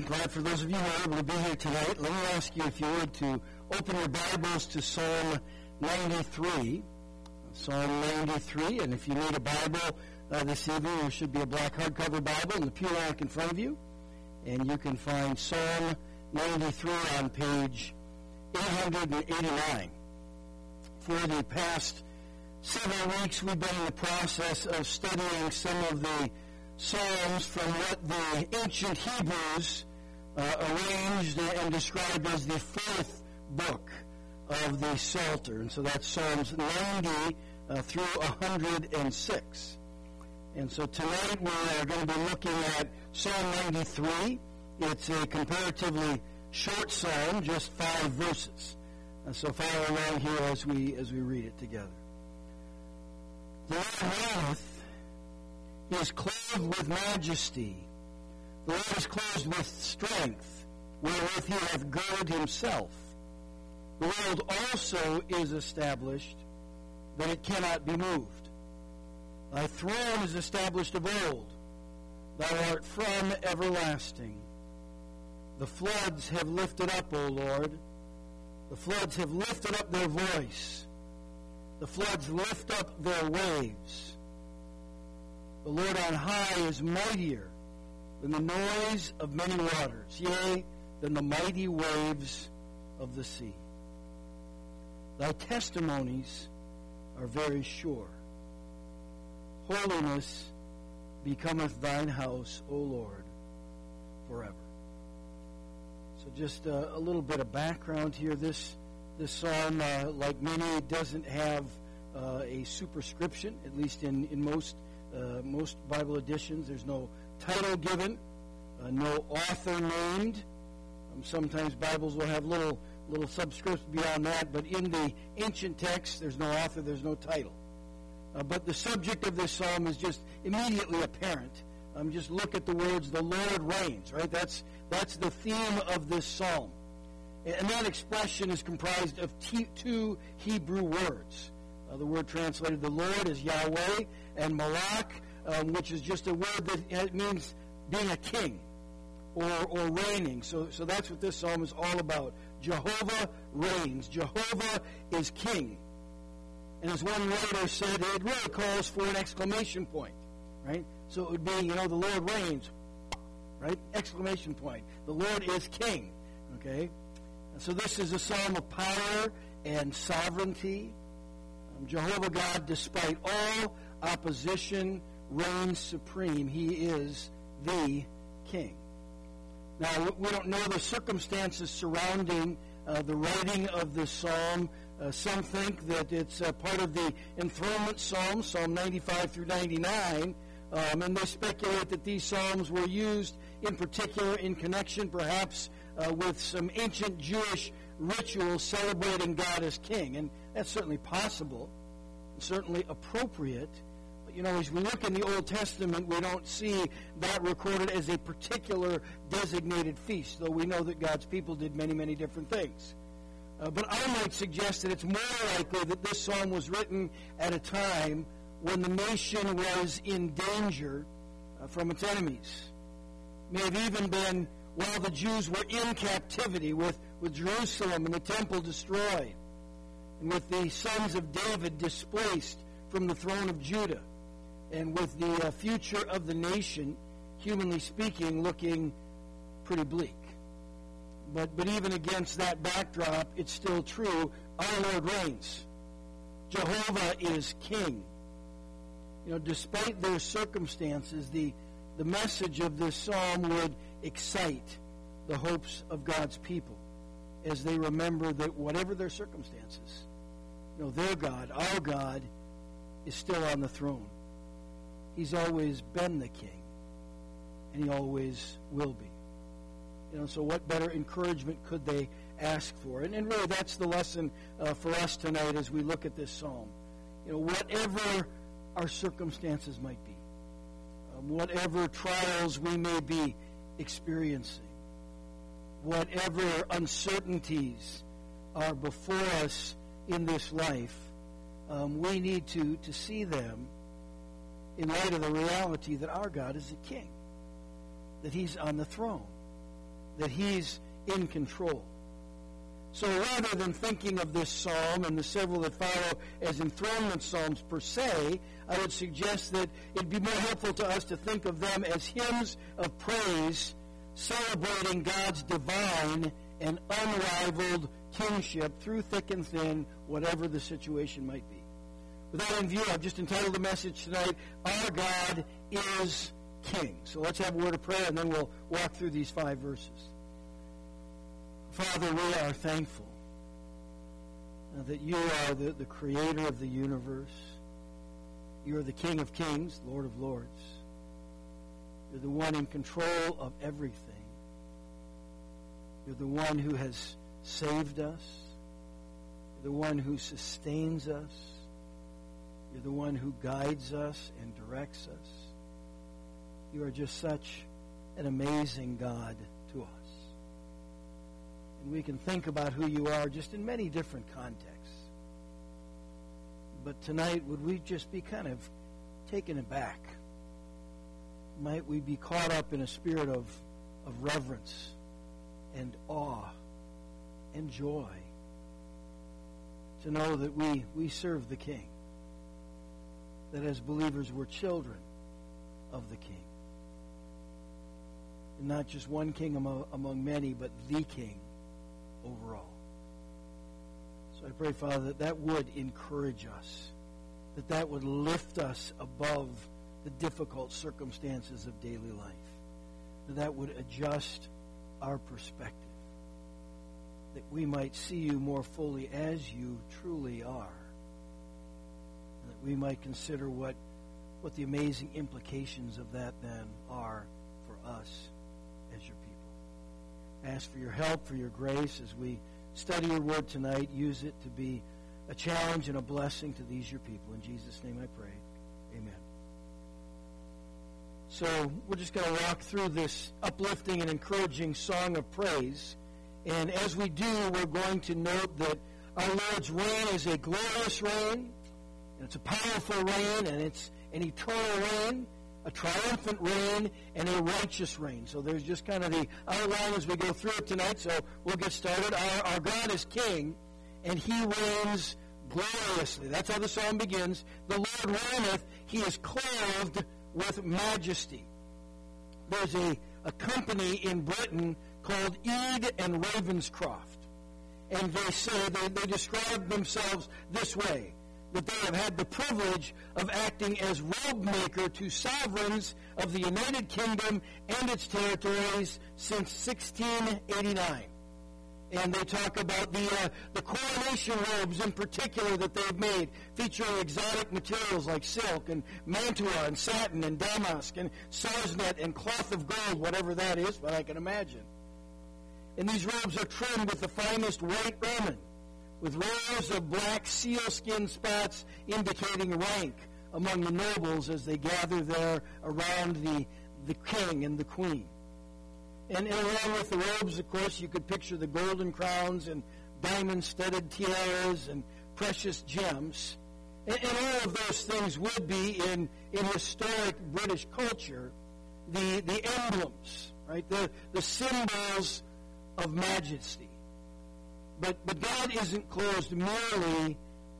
glad for those of you who are able to be here tonight. Let me ask you, if you would, to open your Bibles to Psalm 93. Psalm 93, and if you need a Bible this evening, there should be a black hardcover Bible in the pew rack in front of you, and you can find Psalm 93 on page 889. For the past several weeks, we've been in the process of studying some of the Psalms from what the ancient Hebrews arranged and described as the fourth book of the Psalter. And so that's Psalms 90 through 106. And so tonight we are going to be looking at Psalm 93. It's a comparatively short psalm, just 5 verses. And so follow along here as we read it together. The Lord reigneth. He is clothed with majesty. The Lord is clothed with strength, wherewith he hath girded himself. The world also is established, that it cannot be moved. Thy throne is established of old. Thou art from everlasting. The floods have lifted up, O Lord. The floods have lifted up their voice. The floods lift up their waves. The Lord on high is mightier than the noise of many waters, yea, than the mighty waves of the sea. Thy testimonies are very sure. Holiness becometh thine house, O Lord, forever. So just a little bit of background here. This psalm, like many, doesn't have a superscription, at least in most Bible editions. There's no title given, no author named. Sometimes Bibles will have little subscripts beyond that, but in the ancient text, there's no author, there's no title. But the subject of this psalm is just immediately apparent. Just look at the words, the Lord reigns, right? That's the theme of this psalm. And that expression is comprised of 2 Hebrew words. The word translated the Lord is Yahweh, and Malak, which is just a word that means being a king or reigning. So that's what this psalm is all about. Jehovah reigns. Jehovah is king. And as one writer said, it really calls for an exclamation point, right? So it would be, the Lord reigns, right? Exclamation point. The Lord is king, okay? And so this is a psalm of power and sovereignty. Jehovah God, despite all opposition, reigns supreme. He is the king. Now, we don't know the circumstances surrounding the writing of this psalm. Some think that it's part of the enthronement psalm, Psalm 95 through 99, and they speculate that these psalms were used in particular in connection perhaps with some ancient Jewish rituals celebrating God as king. And that's certainly possible, certainly appropriate. But, as we look in the Old Testament, we don't see that recorded as a particular designated feast, though we know that God's people did many, many different things. But I might suggest that it's more likely that this psalm was written at a time when the nation was in danger from its enemies. It may have even been while the Jews were in captivity with Jerusalem and the temple destroyed, and with the sons of David displaced from the throne of Judah, and with the future of the nation, humanly speaking, looking pretty bleak. But even against that backdrop, it's still true. Our Lord reigns. Jehovah is king. Despite their circumstances, the message of this psalm would excite the hopes of God's people as they remember that whatever their circumstances, their God, our God, is still on the throne. He's always been the king, and he always will be. So what better encouragement could they ask for? And really, that's the lesson for us tonight as we look at this psalm. Whatever our circumstances might be, whatever trials we may be experiencing, whatever uncertainties are before us in this life, we need to see them in light of the reality that our God is a king, that he's on the throne, that he's in control. So rather than thinking of this psalm and the several that follow as enthronement psalms per se, I would suggest that it'd be more helpful to us to think of them as hymns of praise celebrating God's divine and unrivaled kingship through thick and thin, whatever the situation might be. With that in view, I've just entitled the message tonight, Our God is King. So let's have a word of prayer, and then we'll walk through these 5 verses. Father, we are thankful that you are the creator of the universe. You are the King of kings, Lord of lords. You're the one in control of everything. You're the one who has saved us. You're the one who sustains us. You're the one who guides us and directs us. You are just such an amazing God to us. And we can think about who you are just in many different contexts. But tonight, would we just be kind of taken aback? Might we be caught up in a spirit of reverence and awe and joy to know that we serve the King, that as believers we're children of the King. And not just one king among many, but the King overall. So I pray, Father, that would encourage us, that would lift us above the difficult circumstances of daily life, that would adjust our perspective, that we might see you more fully as you truly are, and that we might consider what the amazing implications of that then are for us as your people. Ask for your help, for your grace as we study your word tonight. Use it to be a challenge and a blessing to these your people. In Jesus' name I pray. Amen. So we're just going to walk through this uplifting and encouraging song of praise. And as we do, we're going to note that our Lord's reign is a glorious reign, and it's a powerful reign, and it's an eternal reign, a triumphant reign, and a righteous reign. So there's just kind of the outline as we go through it tonight, so we'll get started. Our God is King, and he reigns gloriously. That's how the psalm begins. The Lord reigneth, he is clothed with majesty. There's a company in Britain called Ede and Ravenscroft, and they say, they describe themselves this way, that they have had the privilege of acting as robe maker to sovereigns of the United Kingdom and its territories since 1689. And they talk about the coronation robes in particular that they've made, featuring exotic materials like silk and mantua and satin and damask and sarsnet and cloth of gold, whatever that is, but I can imagine. And these robes are trimmed with the finest white ermine, with rows of black sealskin spots indicating rank among the nobles as they gather there around the king and the queen. And along with the robes, of course, you could picture the golden crowns and diamond-studded tiaras and precious gems. And all of those things would be in historic British culture the emblems, right? The symbols of majesty. But God isn't clothed merely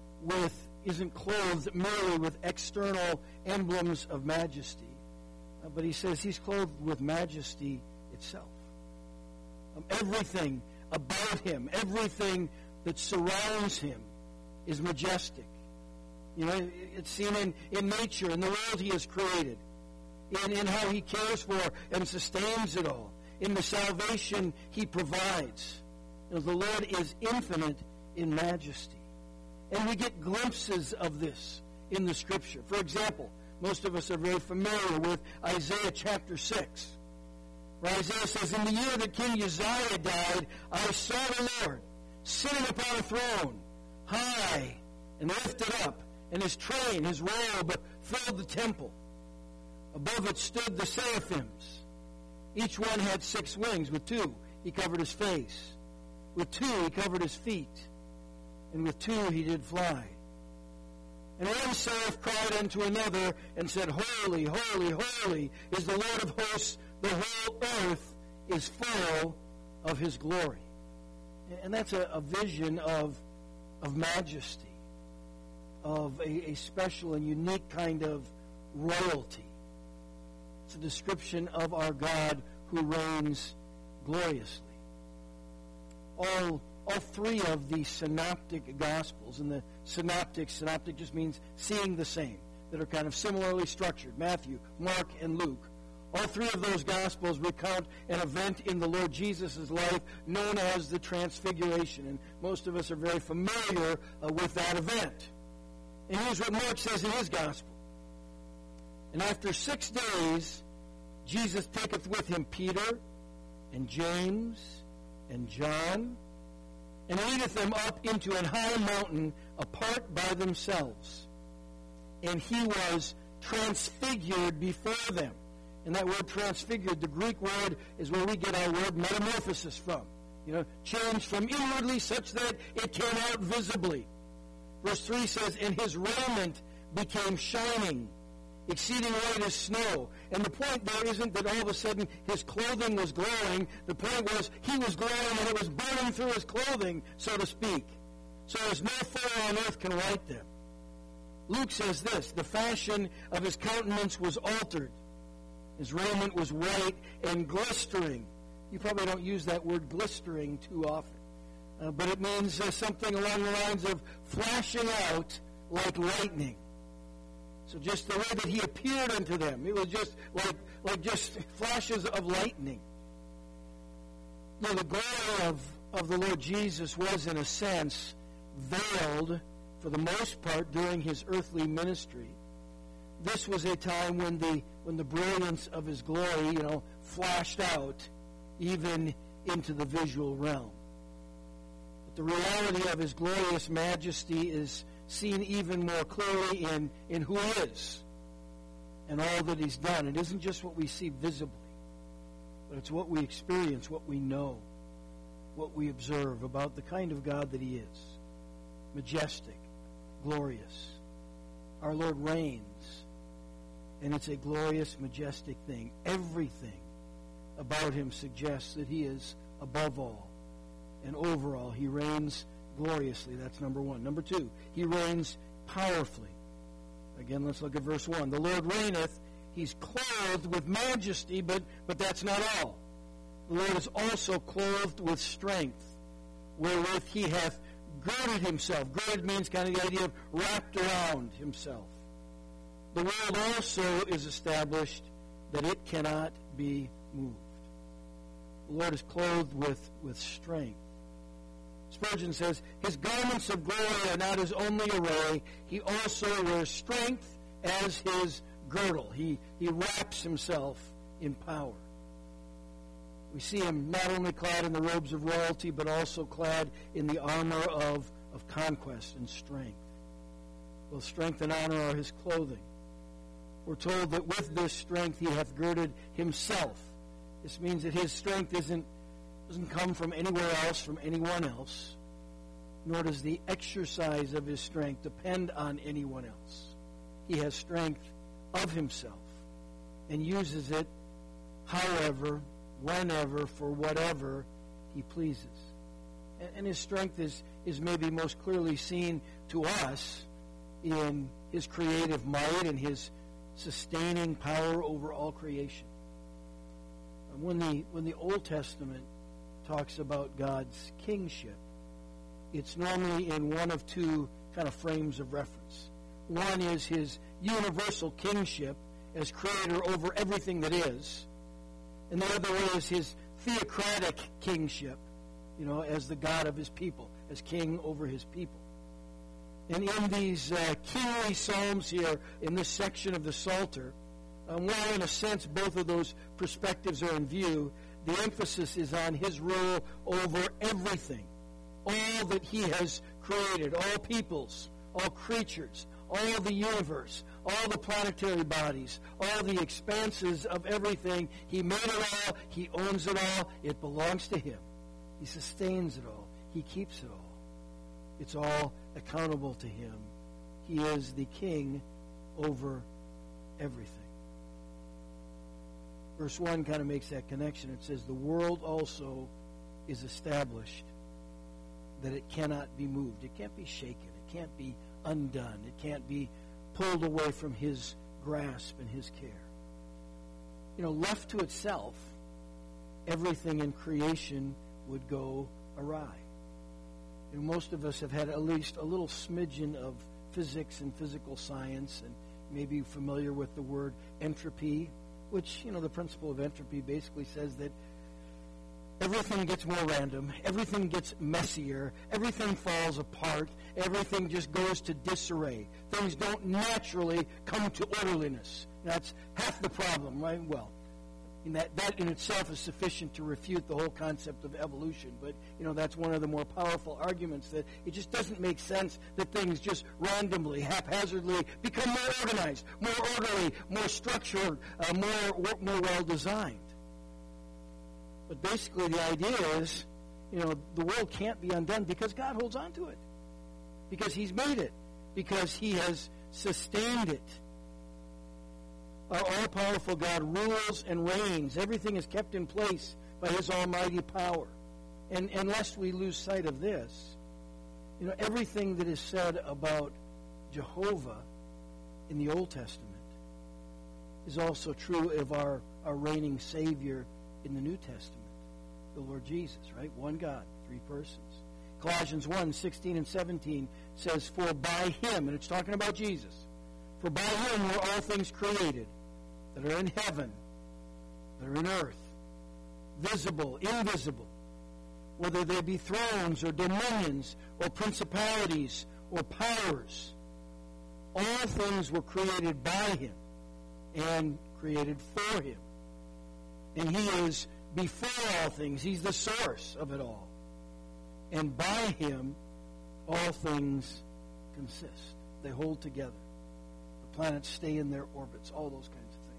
with external emblems of majesty. But he says he's clothed with majesty itself. Everything about him, everything that surrounds him is majestic. You know, it's seen in nature, in the world he has created, in how he cares for and sustains it all, in the salvation he provides. You know, the Lord is infinite in majesty. And we get glimpses of this in the Scripture. For example, most of us are very familiar with Isaiah chapter 6. Where Isaiah says, in the year that King Uzziah died, I saw the Lord sitting upon a throne, high and lifted up, and his train, his robe, filled the temple. Above it stood the seraphims. Each one had 6 wings. With 2, he covered his face. With 2, he covered his feet. And with 2, he did fly. And one seraph cried unto another and said, Holy, holy, holy is the Lord of hosts. The whole earth is full of his glory. And that's a vision of majesty, of a special and unique kind of royalty. It's a description of our God who reigns gloriously. All three of the synoptic gospels, and the synoptic just means seeing the same, that are kind of similarly structured, Matthew, Mark, and Luke. All three of those gospels recount an event in the Lord Jesus' life known as the Transfiguration, and most of us are very familiar with that event. And here's what Mark says in his gospel. And after 6 days, Jesus taketh with him Peter and James and John, and leadeth them up into an high mountain apart by themselves. And he was transfigured before them. And that word transfigured, the Greek word, is where we get our word metamorphosis from. Changed from inwardly such that it came out visibly. Verse 3 says, and his raiment became shining, exceeding white as snow. And the point there isn't that all of a sudden his clothing was glowing. The point was he was glowing and it was burning through his clothing, so to speak. So as no fire on earth can light them. Luke says this, the fashion of his countenance was altered. His raiment was white and glistering. You probably don't use that word glistering too often. But it means something along the lines of flashing out like lightning. So just the way that he appeared unto them, it was just like just flashes of lightning. The glory of the Lord Jesus was, in a sense, veiled for the most part during his earthly ministry. This was a time when the brilliance of his glory, flashed out even into the visual realm. But the reality of his glorious majesty is seen even more clearly in who he is and all that he's done. It isn't just what we see visibly, but it's what we experience, what we know, what we observe about the kind of God that he is. Majestic, glorious. Our Lord reigns. And it's a glorious, majestic thing. Everything about him suggests that he is above all and over all. He reigns gloriously. That's number one. Number two, he reigns powerfully. Again, let's look at verse 1. The Lord reigneth. He's clothed with majesty, but that's not all. The Lord is also clothed with strength, wherewith he hath girded himself. Girded means kind of the idea of wrapped around himself. The world also is established that it cannot be moved. The Lord is clothed with strength. Spurgeon says, his garments of glory are not his only array. He also wears strength as his girdle. He wraps himself in power. We see him not only clad in the robes of royalty, but also clad in the armor of conquest and strength. Both strength and honor are his clothing. We're told that with this strength he hath girded himself. This means that his strength doesn't come from anywhere else, from anyone else, nor does the exercise of his strength depend on anyone else. He has strength of himself and uses it however, whenever, for whatever he pleases. And his strength is maybe most clearly seen to us in his creative might and his sustaining power over all creation. When the Old Testament talks about God's kingship, it's normally in one of two kind of frames of reference. One is his universal kingship as creator over everything that is, and the other is his theocratic kingship, as the God of his people, as king over his people. And in these kingly psalms here, in this section of the Psalter, while in a sense both of those perspectives are in view, the emphasis is on his rule over everything, all that he has created, all peoples, all creatures, all the universe, all the planetary bodies, all the expanses of everything. He made it all. He owns it all. It belongs to him. He sustains it all. He keeps it all. It's all accountable to him. He is the king over everything. Verse 1 kind of makes that connection. It says, the world also is established that it cannot be moved. It can't be shaken. It can't be undone. It can't be pulled away from his grasp and his care. Left to itself, everything in creation would go awry. Most of us have had at least a little smidgen of physics and physical science, and maybe familiar with the word entropy, which, the principle of entropy basically says that everything gets more random, everything gets messier, everything falls apart, everything just goes to disarray. Things don't naturally come to orderliness. That's half the problem, right? Well, that in itself is sufficient to refute the whole concept of evolution. But, that's one of the more powerful arguments, that it just doesn't make sense that things just randomly, haphazardly become more organized, more orderly, more structured, more well-designed. But basically the idea is, the world can't be undone because God holds on to it. Because he's made it. Because he has sustained it. Our all-powerful God rules and reigns. Everything is kept in place by his almighty power. And lest we lose sight of this, everything that is said about Jehovah in the Old Testament is also true of our reigning Savior in the New Testament, the Lord Jesus, right? One God, three persons. Colossians 1, 16 and 17 says, for by him, and it's talking about Jesus, for by him were all things created, that are in heaven, that are in earth, visible, invisible, whether they be thrones or dominions or principalities or powers. All things were created by him and created for him. And he is before all things. He's the source of it all. And by him, all things consist. They hold together. The planets stay in their orbits, all those kinds of things.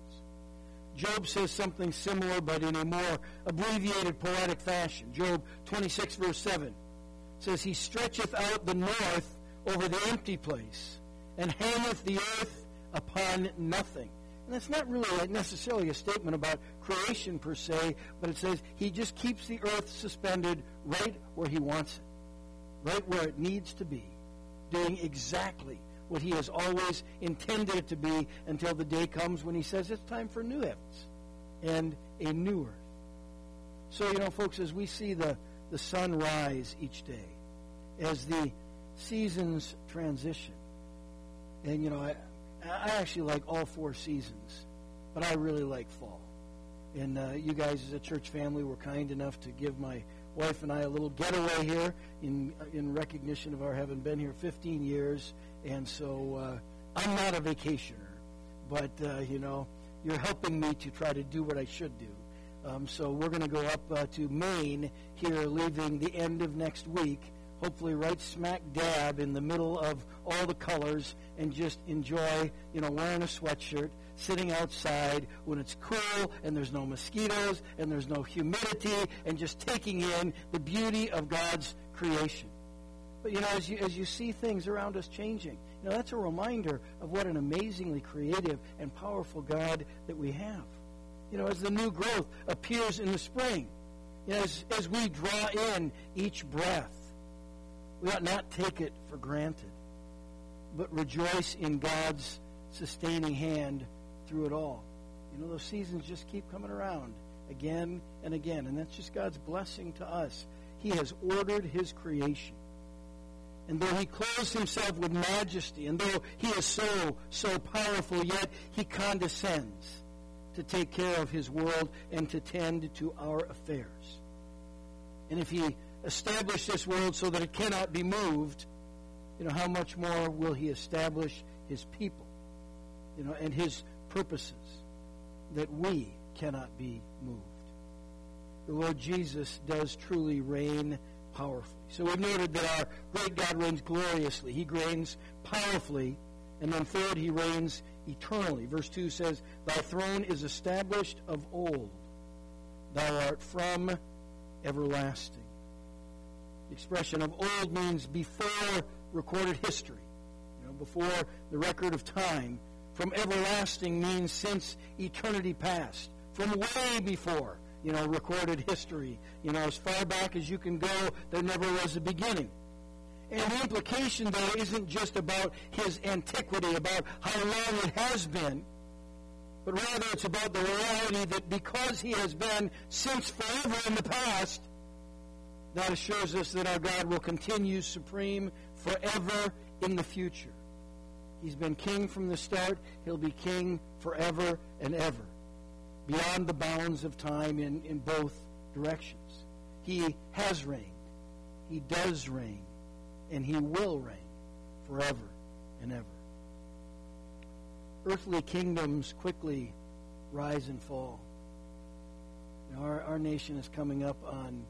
Job says something similar, but in a more abbreviated, poetic fashion. Job 26, verse 7 says, he stretcheth out the north over the empty place, and hangeth the earth upon nothing. And that's not really necessarily a statement about creation per se, but it says he just keeps the earth suspended right where he wants it, right where it needs to be, doing exactly what he has always intended it to be until the day comes when he says it's time for new heavens and a new earth. So, folks, as we see the sun rise each day, as the seasons transition, and, I actually like all four seasons, but I really like fall. And you guys as a church family were kind enough to give my wife and I a little getaway here in recognition of our having been here 15 years. And so I'm not a vacationer, but, you're helping me to try to do what I should do. So we're going to go up to Maine here, leaving the end of next week, hopefully right smack dab in the middle of all the colors, and just enjoy, wearing a sweatshirt, sitting outside when it's cool and there's no mosquitoes and there's no humidity, and just taking in the beauty of God's creation. But, as you see things around us changing, that's a reminder of what an amazingly creative and powerful God that we have. As the new growth appears in the spring, as we draw in each breath, we ought not take it for granted, but rejoice in God's sustaining hand through it all. Those seasons just keep coming around again and again, and that's just God's blessing to us. He has ordered his creation. And though he clothes himself with majesty, and though he is so powerful, yet he condescends to take care of his world and to tend to our affairs. And if he established this world so that it cannot be moved, how much more will he establish his people, and his purposes that we cannot be moved. The Lord Jesus does truly reign powerfully. So we've noted that our great God reigns gloriously. He reigns powerfully. And then third, he reigns eternally. Verse 2 says, thy throne is established of old. Thou art from everlasting. The expression of old means before recorded history, before the record of time. From everlasting means since eternity past, from way before, recorded history. As far back as you can go, there never was a beginning. And the implication there isn't just about his antiquity, about how long it has been, but rather it's about the reality that because he has been since forever in the past, that assures us that our God will continue supreme forever in the future. He's been king from the start. He'll be king forever and ever, beyond the bounds of time in both directions. He has reigned. He does reign. And he will reign forever and ever. Earthly kingdoms quickly rise and fall. Our nation is coming up on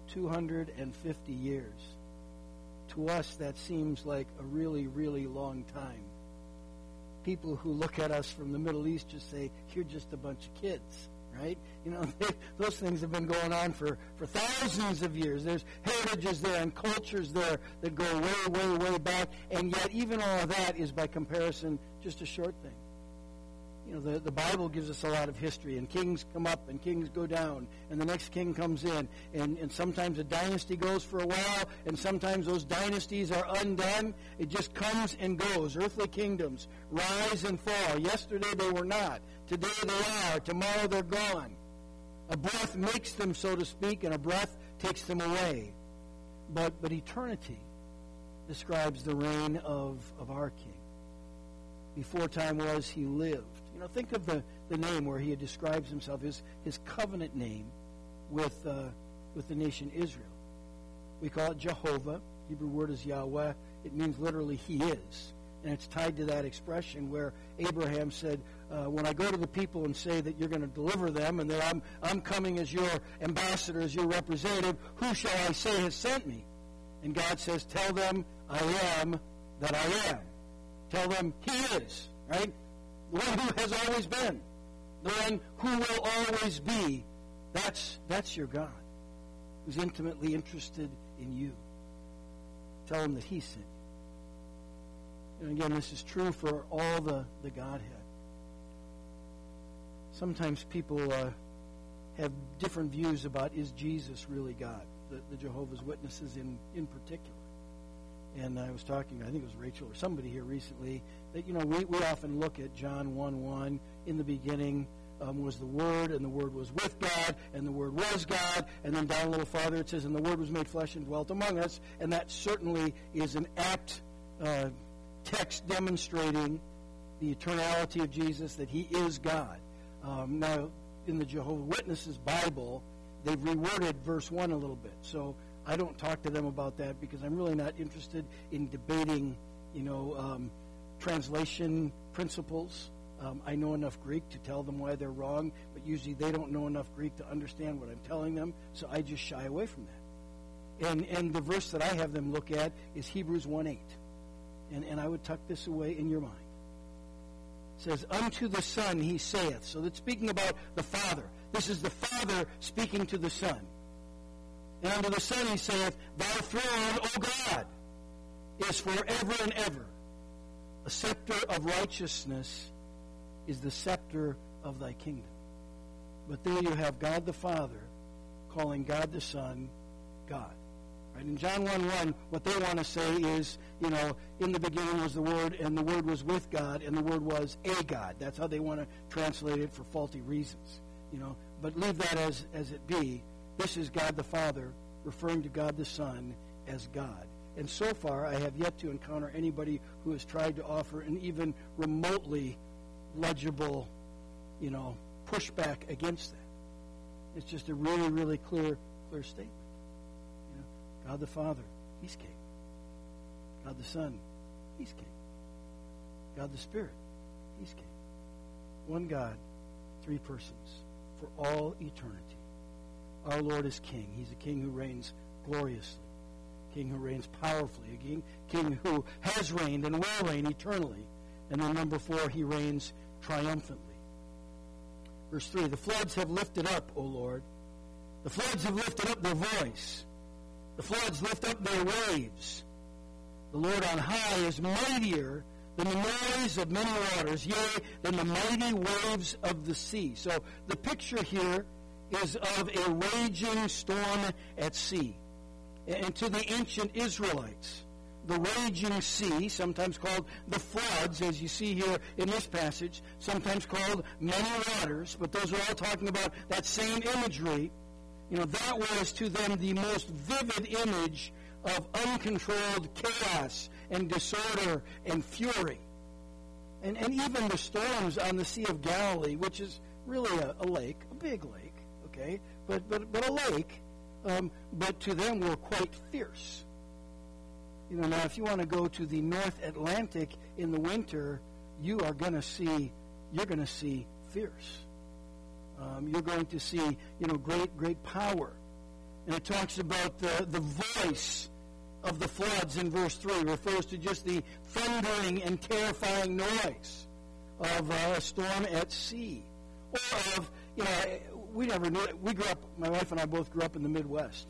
250 years. To us, that seems like a really, really long time. People who look at us from the Middle East just say, you're just a bunch of kids, right? Those things have been going on for thousands of years. There's heritages there and cultures there that go way, way, way back, and yet even all of that is, by comparison, just a short thing. The Bible gives us a lot of history, and kings come up and kings go down, and the next king comes in, and sometimes a dynasty goes for a while, and sometimes those dynasties are undone. It just comes and goes. Earthly kingdoms rise and fall. Yesterday they were not. Today they are. Tomorrow they're gone. A breath makes them, so to speak, and a breath takes them away. But eternity describes the reign of our King. Before time was, he lived. Think of the name where he describes himself, his covenant name with the nation Israel. We call it Jehovah. Hebrew word is Yahweh. It means literally he is. And it's tied to that expression where Abraham said, when I go to the people and say that you're going to deliver them and that I'm coming as your ambassador, as your representative, who shall I say has sent me? And God says, tell them I am that I am. Tell them he is, right? The one who has always been. The one who will always be. That's your God, who's intimately interested in you. Tell him that he sent you. And again, this is true for all the Godhead. Sometimes people have different views about, is Jesus really God? The Jehovah's Witnesses in particular. And I was talking, I think it was Rachel or somebody here recently, that, we often look at John 1:1. In the beginning was the Word, and the Word was with God, and the Word was God. And then down a little farther it says, and the Word was made flesh and dwelt among us. And that certainly is an apt text demonstrating the eternality of Jesus, that he is God. Now, in the Jehovah's Witnesses Bible, they've reworded verse 1 a little bit. So I don't talk to them about that because I'm really not interested in debating, translation principles. I know enough Greek to tell them why they're wrong, but usually they don't know enough Greek to understand what I'm telling them, so I just shy away from that. And the verse that I have them look at is Hebrews 1:8. And I would tuck this away in your mind. It says, unto the Son he saith. So that's speaking about the Father. This is the Father speaking to the Son. And unto the Son he saith, thy throne, O God, is forever and ever. A scepter of righteousness is the scepter of thy kingdom. But there you have God the Father calling God the Son God. Right? In John 1:1, what they want to say is, in the beginning was the Word, and the Word was with God, and the Word was a God. That's how they want to translate it for faulty reasons. But leave that as it be. This is God the Father referring to God the Son as God. And so far, I have yet to encounter anybody who has tried to offer an even remotely legible, pushback against that. It's just a really, really clear statement. God the Father, he's king. God the Son, he's king. God the Spirit, he's king. One God, three persons, for all eternity. Our Lord is king. He's a king who reigns gloriously, a king who reigns powerfully, a king who has reigned and will reign eternally. And then number 4, he reigns triumphantly. Verse 3, the floods have lifted up, O Lord. The floods have lifted up their voice. The floods lift up their waves. The Lord on high is mightier than the noise of many waters, yea, than the mighty waves of the sea. So the picture here is of a raging storm at sea. And to the ancient Israelites, the raging sea, sometimes called the floods, as you see here in this passage, sometimes called many waters, but those are all talking about that same imagery. That was to them the most vivid image of uncontrolled chaos and disorder and fury. And even the storms on the Sea of Galilee, which is really a lake, a big lake, okay, but a lake, but to them were quite fierce. Now if you want to go to the North Atlantic in the winter, you're going to see fierce. You're going to see, great power. And it talks about the voice of the floods in verse 3. It refers to just the thundering and terrifying noise of a storm at sea. Or of, we never knew it. We grew up, my wife and I both grew up in the Midwest.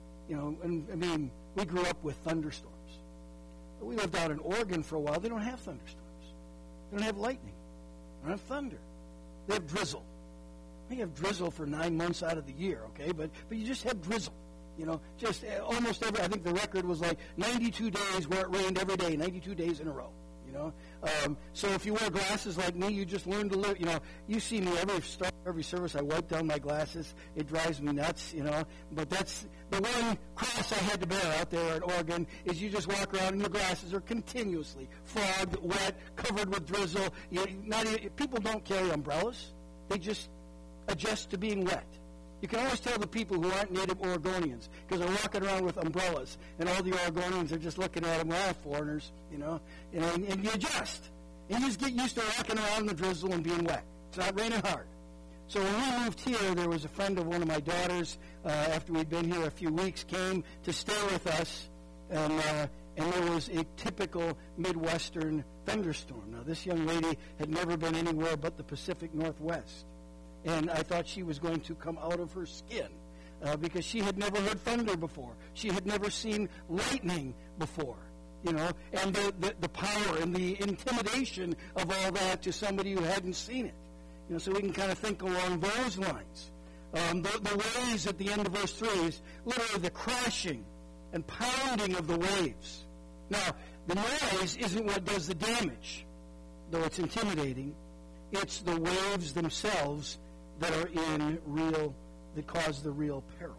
We grew up with thunderstorms. We lived out in Oregon for a while. They don't have thunderstorms. They don't have lightning. They don't have thunder. They have drizzle. They have drizzle for 9 months out of the year, okay? But you just have drizzle. Just almost every, I think the record was like 92 days where it rained every day, 92 days in a row, So if you wear glasses like me, you just learn to live, you see me every service, I wipe down my glasses. It drives me nuts, But that's the one cross I had to bear out there in Oregon is you just walk around and your glasses are continuously fogged, wet, covered with drizzle. People don't carry umbrellas. They just adjust to being wet. You can always tell the people who aren't native Oregonians because they're walking around with umbrellas, and all the Oregonians are just looking at them, foreigners, and you adjust. And you just get used to walking around in the drizzle and being wet. It's not raining hard. So when we moved here, there was a friend of one of my daughters, after we'd been here a few weeks, came to stay with us, and there was a typical Midwestern thunderstorm. Now, this young lady had never been anywhere but the Pacific Northwest. And I thought she was going to come out of her skin because she had never heard thunder before. She had never seen lightning before, and the power and the intimidation of all that to somebody who hadn't seen it. So we can kind of think along those lines. The waves at the end of verse 3 is literally the crashing and pounding of the waves. Now, the noise isn't what does the damage, though it's intimidating. It's the waves themselves that cause the real peril.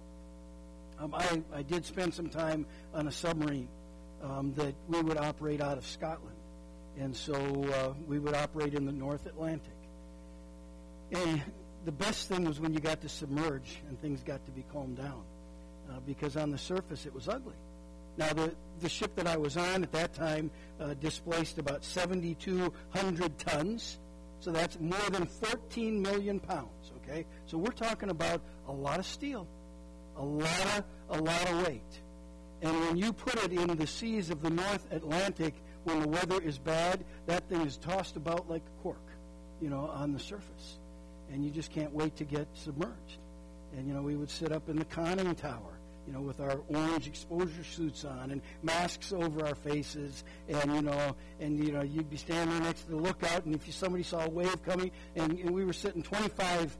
I did spend some time on a submarine that we would operate out of Scotland. And so we would operate in the North Atlantic. And the best thing was when you got to submerge and things got to be calmed down. Because on the surface it was ugly. Now, the ship that I was on at that time displaced about 7,200 tons. So that's more than 14 million pounds, okay? So we're talking about a lot of steel, a lot of weight. And when you put it in the seas of the North Atlantic, when the weather is bad, that thing is tossed about like a cork, on the surface. And you just can't wait to get submerged. And, we would sit up in the conning tower, with our orange exposure suits on and masks over our faces, and you'd be standing there next to the lookout, and if somebody saw a wave coming, and we were sitting 26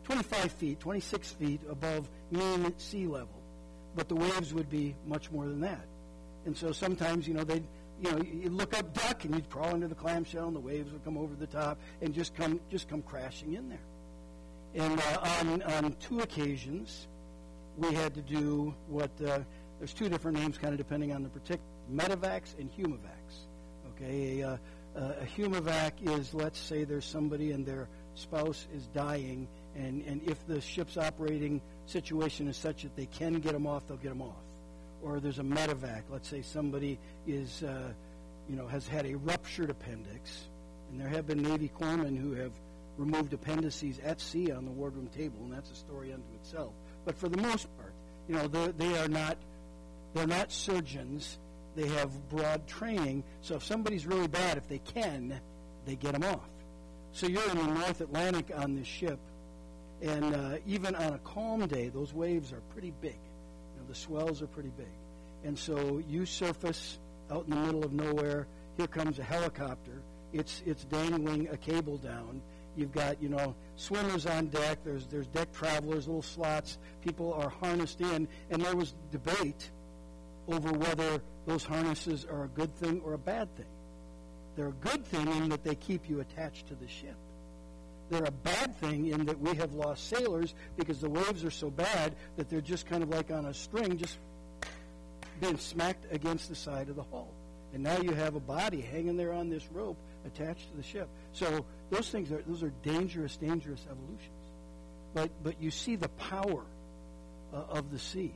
feet above mean sea level, but the waves would be much more than that. And so sometimes, you'd look up duck, and you'd crawl into the clamshell, and the waves would come over the top and just come crashing in there. And on 2 occasions, we had to do what, there's 2 different names kind of depending on the particular, medevacs and humevacs. Okay, a humevac is, let's say there's somebody and their spouse is dying, and if the ship's operating situation is such that they can get them off, they'll get them off. Or there's a medevac, let's say somebody is, has had a ruptured appendix, and there have been Navy corpsmen who have removed appendices at sea on the wardroom table, and that's a story unto itself. But for the most part, they're not surgeons. They have broad training. So if somebody's really bad, if they can, they get them off. So you're in the North Atlantic on this ship, and even on a calm day, those waves are pretty big. The swells are pretty big. And so you surface out in the middle of nowhere, here comes a helicopter. It's dangling a cable down. You've got, swimmers on deck. There's deck travelers, little slots. People are harnessed in. And there was debate over whether those harnesses are a good thing or a bad thing. They're a good thing in that they keep you attached to the ship. They're a bad thing in that we have lost sailors because the waves are so bad that they're just kind of like on a string, just being smacked against the side of the hull. And now you have a body hanging there on this rope attached to the ship. So those are dangerous evolutions. But you see the power of the sea,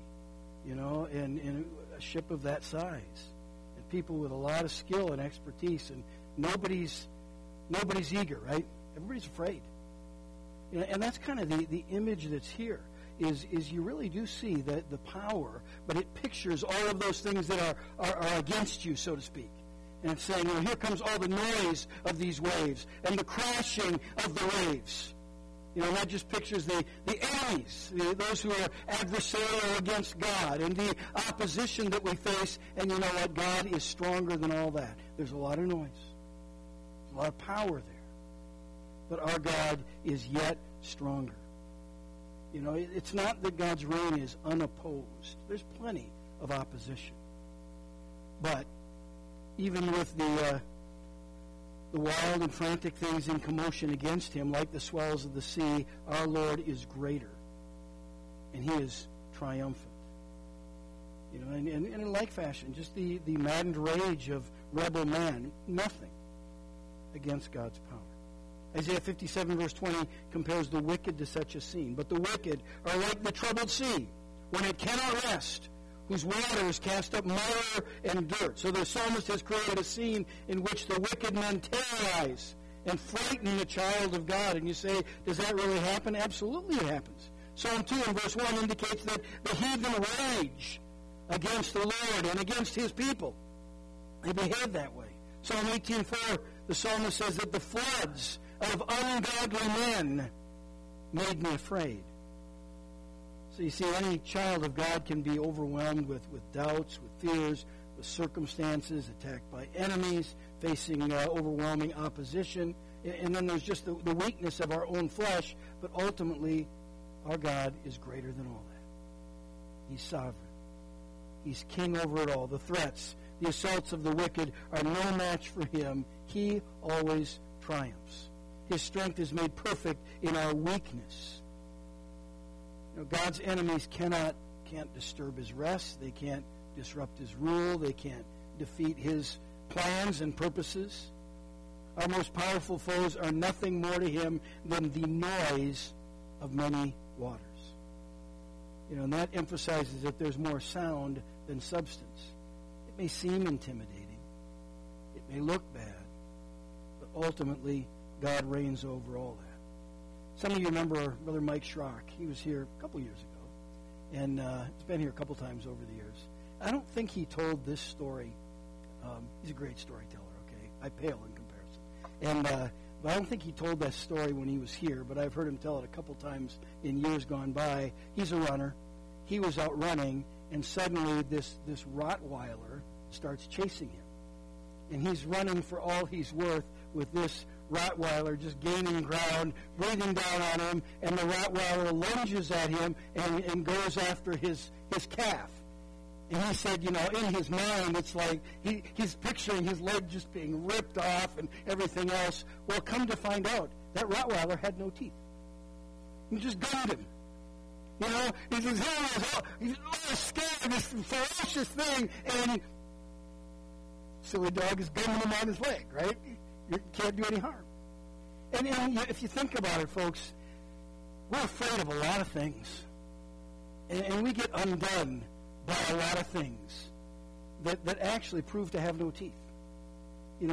and a ship of that size, and people with a lot of skill and expertise, and nobody's eager, right? Everybody's afraid. And that's kind of the image that's here, is you really do see the power, but it pictures all of those things that are against you, so to speak. And it's saying, here comes all the noise of these waves and the crashing of the waves. And that just pictures the enemies, those who are adversarial against God, and the opposition that we face. And you know what? God is stronger than all that. There's a lot of noise. There's a lot of power there. But our God is yet stronger. It's not that God's reign is unopposed. There's plenty of opposition. But even with the wild and frantic things in commotion against him, like the swells of the sea, our Lord is greater. And he is triumphant. And in like fashion, just the maddened rage of rebel man, nothing against God's power. Isaiah 57 verse 20 compares the wicked to such a scene. But the wicked are like the troubled sea, when it cannot rest, whose waters cast up mire and dirt. So the psalmist has created a scene in which the wicked men terrorize and frighten the child of God. And you say, does that really happen? Absolutely it happens. Psalm 2 in verse 1 indicates that the heathen rage against the Lord and against his people. They behave that way. Psalm 18:4, the psalmist says that the floods of ungodly men made me afraid. So you see, any child of God can be overwhelmed with doubts, with fears, with circumstances, attacked by enemies, facing overwhelming opposition. And then there's just the weakness of our own flesh. But ultimately, our God is greater than all that. He's sovereign. He's king over it all. The threats, the assaults of the wicked are no match for him. He always triumphs. His strength is made perfect in our weakness. God's enemies can't disturb his rest. They can't disrupt his rule. They can't defeat his plans and purposes. Our most powerful foes are nothing more to him than the noise of many waters. And that emphasizes that there's more sound than substance. It may seem intimidating. It may look bad. But ultimately, God reigns over all that. Some of you remember Brother Mike Schrock. He was here a couple years ago. And he's been here a couple times over the years. I don't think he told this story. He's a great storyteller, okay? I pale in comparison. But I don't think he told that story when he was here, but I've heard him tell it a couple times in years gone by. He's a runner. He was out running, and suddenly this Rottweiler starts chasing him. And he's running for all he's worth with this Rottweiler just gaining ground, breathing down on him, and the Rottweiler lunges at him and goes after his calf. And he said, in his mind, it's like he's picturing his leg just being ripped off and everything else. Well, come to find out, that Rottweiler had no teeth. He just gunned him. He's all scared of this ferocious thing, and silly dog is gunning him on his leg, right? You can't do any harm. And if you think about it, folks, we're afraid of a lot of things. And we get undone by a lot of things that actually prove to have no teeth. We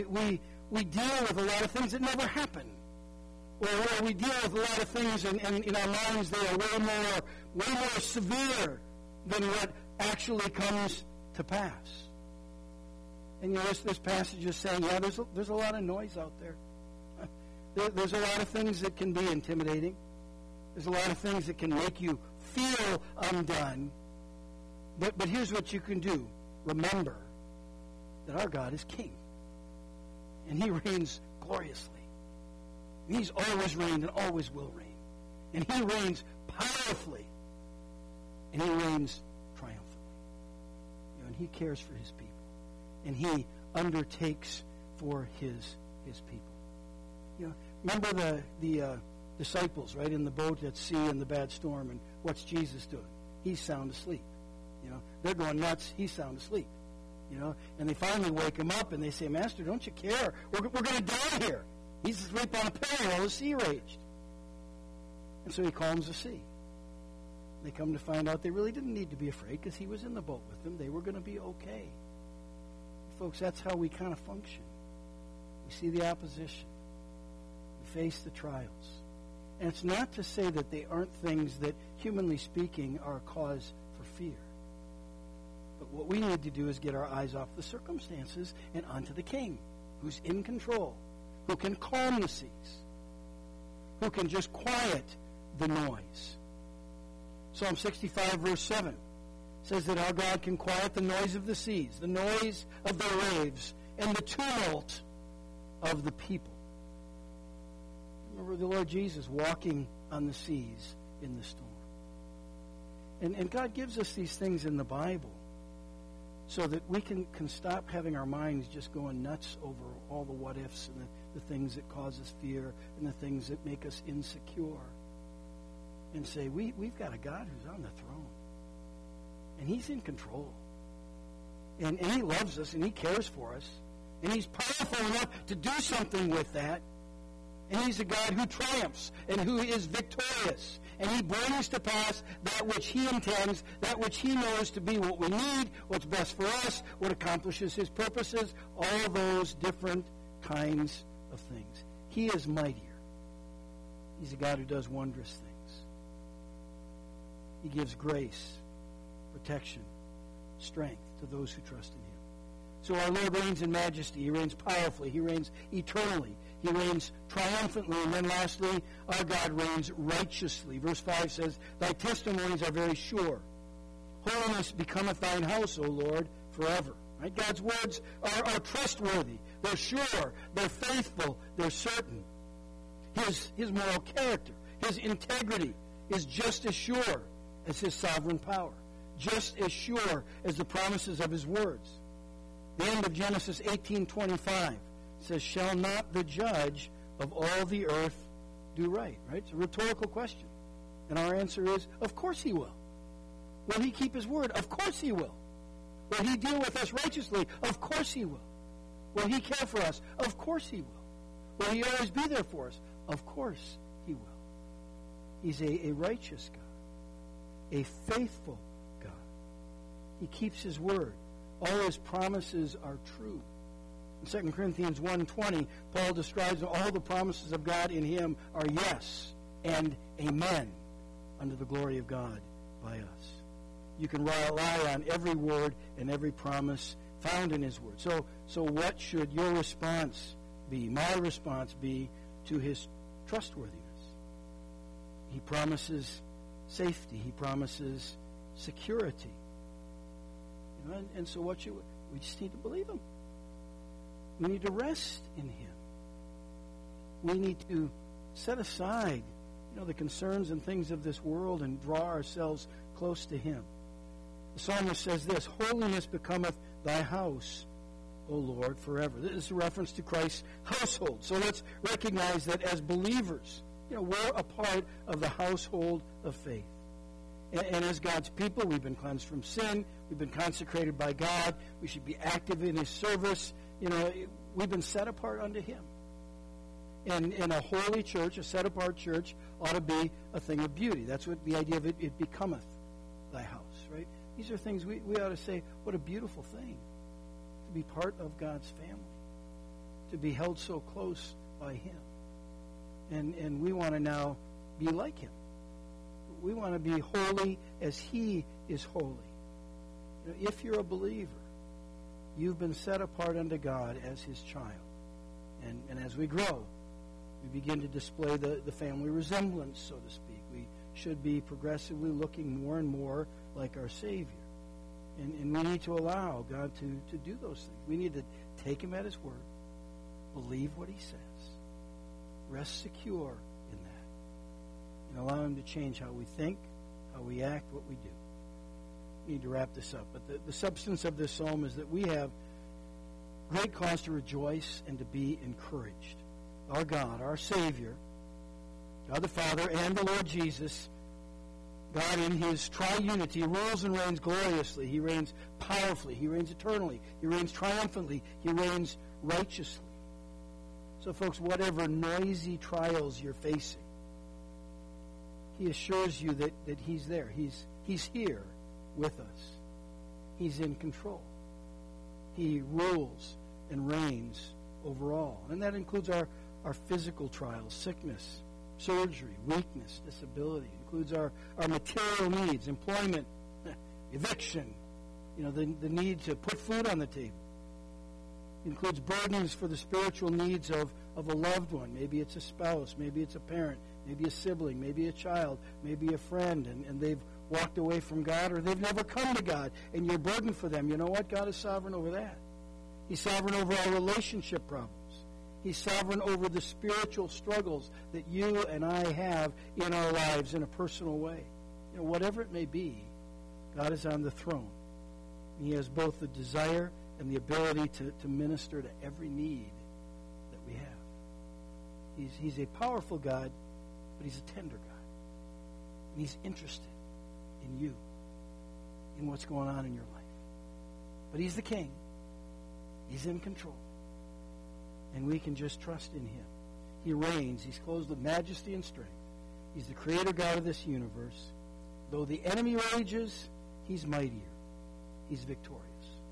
deal with a lot of things that never happen. Or we deal with a lot of things, and in our minds they are way more severe than what actually comes to pass. And this passage is saying, there's a lot of noise out there. There's a lot of things that can be intimidating. There's a lot of things that can make you feel undone. But here's what you can do. Remember that our God is king. And he reigns gloriously. And he's always reigned and always will reign. And he reigns powerfully. And he reigns triumphantly. And he cares for his people. And he undertakes for his people. Remember the disciples, right, in the boat at sea in the bad storm, and what's Jesus doing? He's sound asleep. They're going nuts. He's sound asleep. And they finally wake him up and they say, Master, don't you care? We're going to die here. He's asleep on a pillow while the sea raged. And so he calms the sea. They come to find out they really didn't need to be afraid because he was in the boat with them. They were going to be okay. Folks, that's how we kind of function. We see the opposition. We face the trials. And it's not to say that they aren't things that, humanly speaking, are a cause for fear. But what we need to do is get our eyes off the circumstances and onto the King, who's in control, who can calm the seas, who can just quiet the noise. Psalm 65, verse 7 says that our God can quiet the noise of the seas, the noise of the waves, and the tumult of the people. Remember the Lord Jesus walking on the seas in the storm. And God gives us these things in the Bible so that we can stop having our minds just going nuts over all the what-ifs and the things that cause us fear and the things that make us insecure. And say, we've got a God who's on the throne. And he's in control. And he loves us and he cares for us. And he's powerful enough to do something with that. And he's a God who triumphs and who is victorious. And he brings to pass that which he intends, that which he knows to be what we need, what's best for us, what accomplishes his purposes, all those different kinds of things. He is mightier. He's a God who does wondrous things. He gives grace, protection, strength to those who trust in him. So our Lord reigns in majesty. He reigns powerfully. He reigns eternally. He reigns triumphantly. And then lastly, our God reigns righteously. Verse 5 says, Thy testimonies are very sure. Holiness becometh thine house, O Lord, forever. Right? God's words are trustworthy. They're sure. They're faithful. They're certain. His moral character, his integrity is just as sure as his sovereign power. Just as sure as the promises of his words. The end of Genesis 18:25 says, Shall not the judge of all the earth do right? Right? It's a rhetorical question. And our answer is, of course he will. Will he keep his word? Of course he will. Will he deal with us righteously? Of course he will. Will he care for us? Of course he will. Will he always be there for us? Of course he will. He's a righteous God, a faithful God. He keeps his word. All his promises are true. In 2 Corinthians 1:20, Paul describes all the promises of God in him are yes and amen unto the glory of God by us. You can rely on every word and every promise found in his word. So what should your response be, my response be, to his trustworthiness? He promises safety. He promises security. And so we just need to believe him. We need to rest in him. We need to set aside, the concerns and things of this world and draw ourselves close to him. The psalmist says this, Holiness becometh thy house, O Lord, forever. This is a reference to Christ's household. So let's recognize that as believers, we're a part of the household of faith. And as God's people, we've been cleansed from sin. We've been consecrated by God. We should be active in his service. We've been set apart unto him. And a holy church, a set-apart church, ought to be a thing of beauty. That's what the idea of it becometh thy house, right? These are things we ought to say, what a beautiful thing to be part of God's family, to be held so close by him. And we want to now be like him. We want to be holy as he is holy. If you're a believer, you've been set apart unto God as his child. And as we grow, we begin to display the family resemblance, so to speak. We should be progressively looking more and more like our Savior. And we need to allow God to do those things. We need to take him at his word. Believe what he says. Rest secure in that. And allow him to change how we think, how we act, what we do. We need to wrap this up. But the substance of this psalm is that we have great cause to rejoice and to be encouraged. Our God, our Savior, God the Father, and the Lord Jesus, God in his triunity rules and reigns gloriously. He reigns powerfully. He reigns eternally. He reigns triumphantly. He reigns righteously. So, folks, whatever noisy trials you're facing, he assures you that he's there. He's here with us. He's in control. He rules and reigns over all. And that includes our physical trials, sickness, surgery, weakness, disability. It includes our material needs, employment, eviction, the need to put food on the table. It includes burdens for the spiritual needs of a loved one. Maybe it's a spouse, maybe it's a parent, maybe a sibling, maybe a child, maybe a friend, and they've walked away from God, or they've never come to God, and you're burdened for them. You know what? God is sovereign over that. He's sovereign over our relationship problems. He's sovereign over the spiritual struggles that you and I have in our lives in a personal way. Whatever it may be, God is on the throne. He has both the desire and the ability to minister to every need that we have. He's a powerful God, but he's a tender God. And he's interested in you, in what's going on in your life. But he's the king. He's in control. And we can just trust in him. He reigns. He's clothed with majesty and strength. He's the creator God of this universe. Though the enemy rages, he's mightier. He's victorious.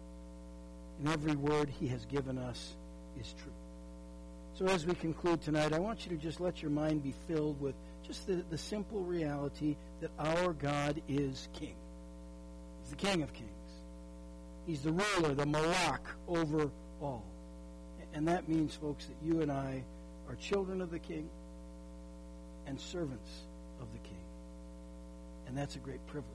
And every word he has given us is true. So as we conclude tonight, I want you to just let your mind be filled with just the simple reality that our God is king. He's the King of kings. He's the ruler, the malach over all. And that means, folks, that you and I are children of the king and servants of the king. And that's a great privilege.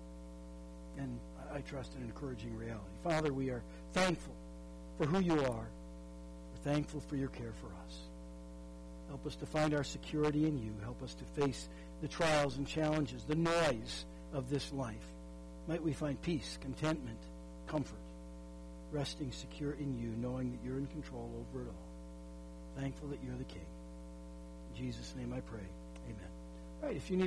And I trust an encouraging reality. Father, we are thankful for who you are. We're thankful for your care for us. Help us to find our security in you. Help us to face the trials and challenges, the noise of this life. Might we find peace, contentment, comfort, resting secure in you, knowing that you're in control over it all. Thankful that you're the king. In Jesus' name I pray. Amen. All right, if you need